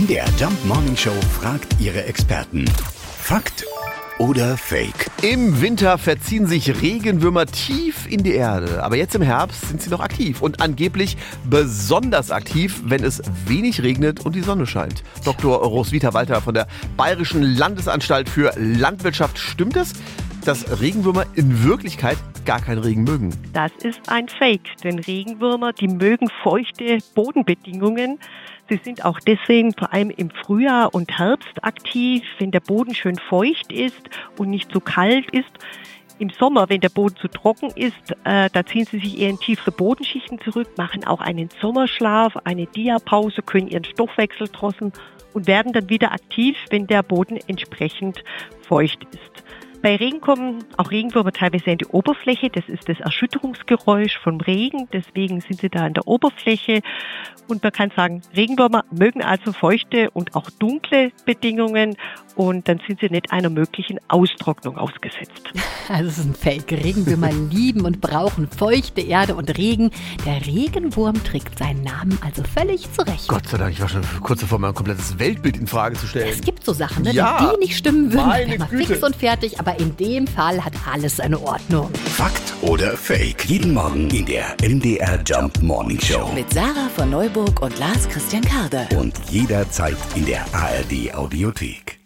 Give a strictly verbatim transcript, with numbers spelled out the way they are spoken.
der Jump Morning Show fragt ihre Experten. Fakt oder Fake? Im Winter verziehen sich Regenwürmer tief in die Erde. Aber jetzt im Herbst sind sie noch aktiv. Und angeblich besonders aktiv, wenn es wenig regnet und die Sonne scheint. Doktor Roswitha Walter von der Bayerischen Landesanstalt für Landwirtschaft. Stimmt es, dass Regenwürmer in Wirklichkeit gar keinen Regen mögen? Das ist ein Fake, denn Regenwürmer, die mögen feuchte Bodenbedingungen. Sie sind auch deswegen vor allem im Frühjahr und Herbst aktiv, wenn der Boden schön feucht ist und nicht zu kalt ist. Im Sommer, wenn der Boden zu trocken ist, äh, da ziehen sie sich eher in tiefere Bodenschichten zurück, machen auch einen Sommerschlaf, eine Diapause, können ihren Stoffwechsel drosseln und werden dann wieder aktiv, wenn der Boden entsprechend feucht ist. Bei Regen kommen auch Regenwürmer teilweise an die Oberfläche. Das ist das Erschütterungsgeräusch vom Regen. Deswegen sind sie da an der Oberfläche. Und man kann sagen, Regenwürmer mögen also feuchte und auch dunkle Bedingungen. Und dann sind sie nicht einer möglichen Austrocknung ausgesetzt. Also es ist ein Fake. Regenwürmer lieben und brauchen feuchte Erde und Regen. Der Regenwurm trägt seinen Namen also völlig zurecht. Gott sei Dank, ich war schon kurz davor, mein komplettes Weltbild in Frage zu stellen. Es gibt so Sachen, ne? Ja, Wenn die nicht stimmen würden, meine wäre man Güte. fix und fertig. Aber in dem Fall hat alles eine Ordnung. Fakt oder Fake? Jeden Morgen in der M D R Jump Morning Show. Mit Sarah von Neuburg und Lars Christian Karde. Und jederzeit in der A R D Audiothek.